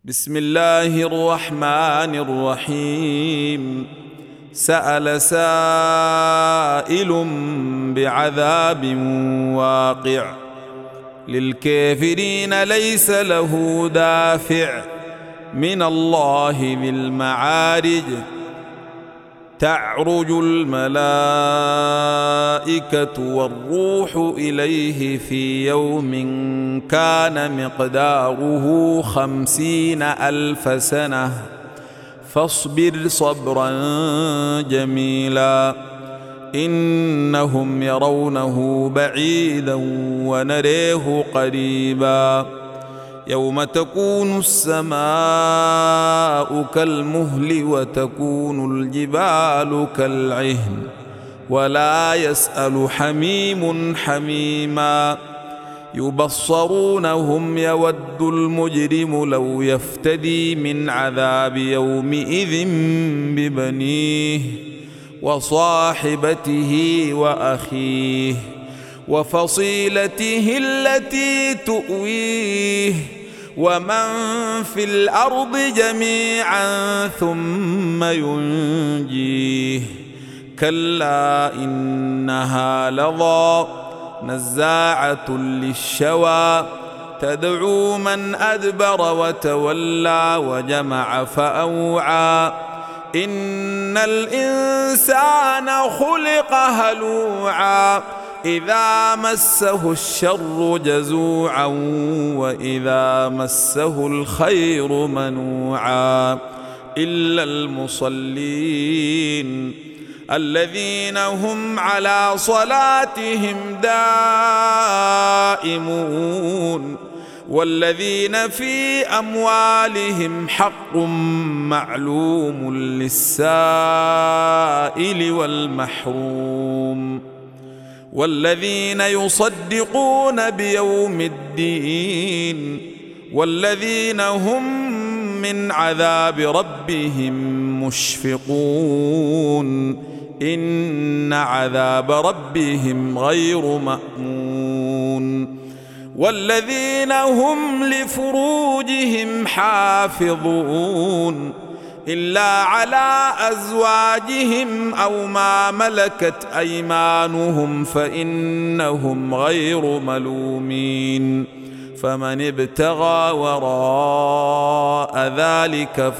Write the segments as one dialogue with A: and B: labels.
A: بسم الله الرحمن الرحيم. سأل سائل بعذاب واقع للكافرين ليس له دافع من الله ذي المعارج. تعرج الملائكة والروح إليه في يوم كان مقداره 50,000 سنة فاصبر صبرا جميلا إنهم يرونه بعيدا ونريه قريبا يوم تكون السماء كالمهل وتكون الجبال كالعهن ولا يسأل حميم حميما يبصرونهم يود المجرم لو يفتدي من عذاب يومئذ ببنيه وصاحبته وأخيه وفصيلته التي تؤويه ومن في الأرض جميعا ثم ينجيه كلا إنها لظى نزاعة للشوى تدعو من أدبر وتولى وجمع فأوعى إن الإنسان خلق هلوعا إذا مسه الشر جزوعا وإذا مسه الخير منوعا إلا المصلين الذين هم على صلاتهم دائمون والذين في أموالهم حق معلوم للسائل والمحروم والذين يصدقون بيوم الدين والذين هم من عذاب ربهم مشفقون إن عذاب ربهم غير مأمون والذين هم لفروجهم حافظون إلا على أزواجهم أو ما ملكت أيمانهم فإنهم غير ملومين فمن ابتغى وراء ذلك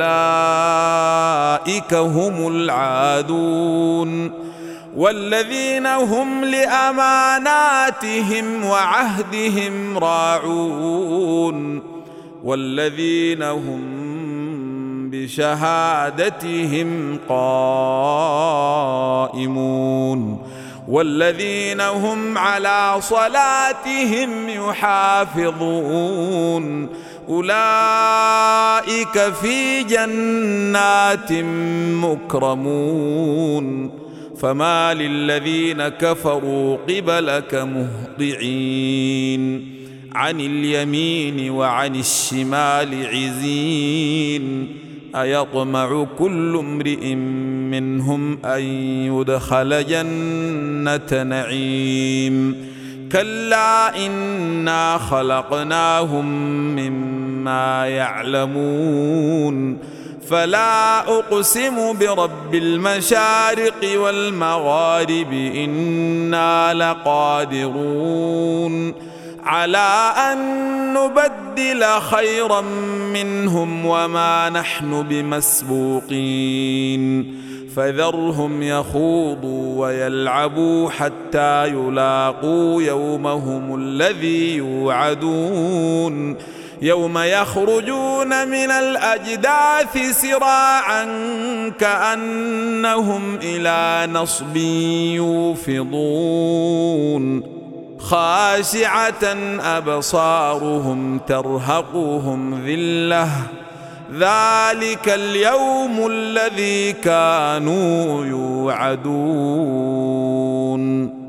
A: فأولئك هم العادون والذين هم لأماناتهم وعهدهم راعون والذين هم بشهادتهم قائمون والذين هم على صلاتهم يحافظون أولئك في جنات مكرمون فما للذين كفروا قبلك مهطعين عن اليمين وعن الشمال عزين أيطمع كل امرئ منهم أن يدخل جنة نعيم كلا إنا خلقناهم مما يعلمون فلا أقسم برب المشارق والمغارب إنا لقادرون على أن نبدل خيرا منهم وما نحن بمسبوقين فذرهم يخوضوا ويلعبوا حتى يلاقوا يومهم الذي يوعدون يوم يخرجون من الأجداث سراعا كأنهم إلى نصب يوفضون خاشعة أبصارهم ترهقهم ذلة ذلك اليوم الذي كانوا يوعدون.